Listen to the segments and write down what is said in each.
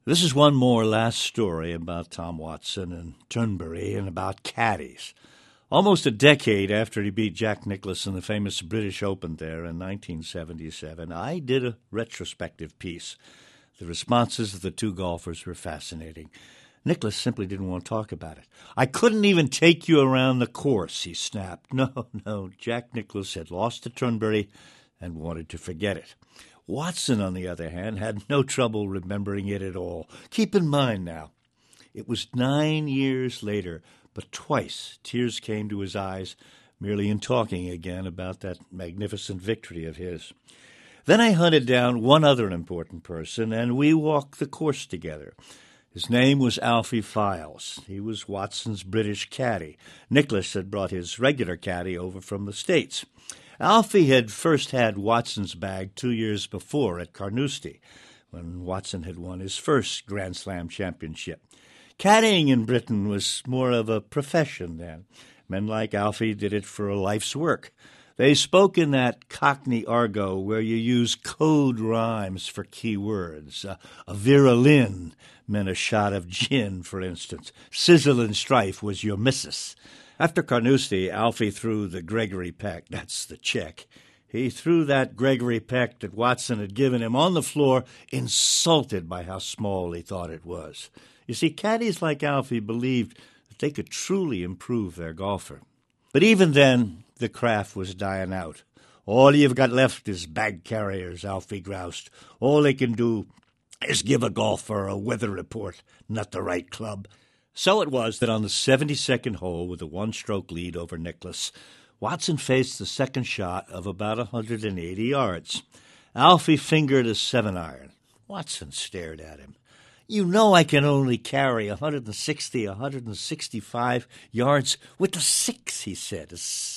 This is one more last story about Tom Watson and Turnberry and about caddies. Almost a decade after he beat Jack Nicklaus in the famous British Open there in 1977, I did a retrospective piece. The responses of the two golfers were fascinating. Nicklaus simply didn't want to talk about it. "I couldn't even take you around the course," he snapped. No, Jack Nicklaus had lost to Turnberry and wanted to forget it. Watson, on the other hand, had no trouble remembering it at all. Keep in mind now, it was 9 years later, but twice tears came to his eyes merely in talking again about that magnificent victory of his. Then I hunted down one other important person, and we walked the course together. His name was Alfie Files. He was Watson's British caddy. Nicklaus had brought his regular caddy over from the States. Alfie had first had Watson's bag 2 years before at Carnoustie, when Watson had won his first Grand Slam championship. Caddying in Britain was more of a profession then. Men like Alfie did it for a life's work. They spoke in that Cockney argot where you use code rhymes for key words. A Vera Lynn meant a shot of gin, for instance. Sizzle and Strife was your missus. After Carnoustie, Alfie threw the Gregory Peck. That's the check. He threw that Gregory Peck that Watson had given him on the floor, insulted by how small he thought it was. You see, caddies like Alfie believed that they could truly improve their golfer. But even then, the craft was dying out. "All you've got left is bag carriers," Alfie groused. "All they can do is give a golfer a weather report, not the right club." So it was that on the 72nd hole, with a one-stroke lead over Nicklaus, Watson faced the second shot of about 180 yards. Alfie fingered a 7-iron. Watson stared at him. "You know I can only carry 160, 165 yards with the 6, he said.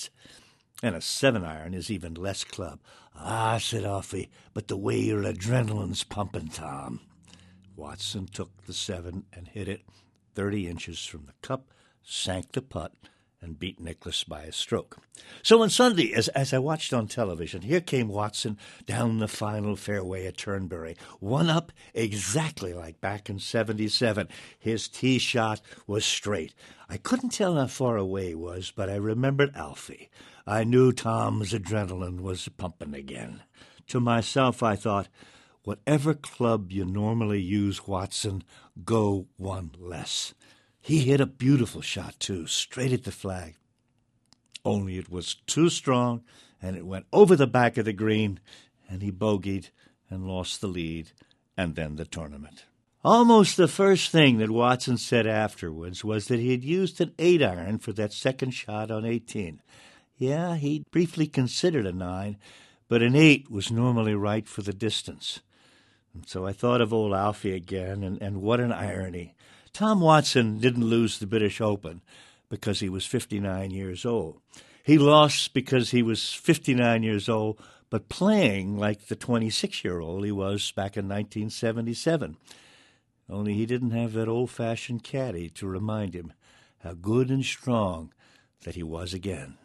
And a 7-iron is even less club." "Ah," said Alfie, "but the way your adrenaline's pumping, Tom." Watson took the 7 and hit it 30 inches from the cup, sank the putt, and beat Nicklaus by a stroke. So on Sunday, as I watched on television, here came Watson down the final fairway at Turnberry, one up exactly like back in 77. His tee shot was straight. I couldn't tell how far away he was, but I remembered Alfie. I knew Tom's adrenaline was pumping again. To myself, I thought, whatever club you normally use, Watson, go one less. He hit a beautiful shot, too, straight at the flag. Only it was too strong, and it went over the back of the green, and he bogeyed and lost the lead, and then the tournament. Almost the first thing that Watson said afterwards was that he had used an 8-iron for that second shot on 18. Yeah, he'd briefly considered a 9, but an 8 was normally right for the distance. And so I thought of old Alfie again, and what an irony. Tom Watson didn't lose the British Open because he was 59 years old. He lost because he was 59 years old, but playing like the 26-year-old he was back in 1977. Only he didn't have that old-fashioned caddy to remind him how good and strong that he was again.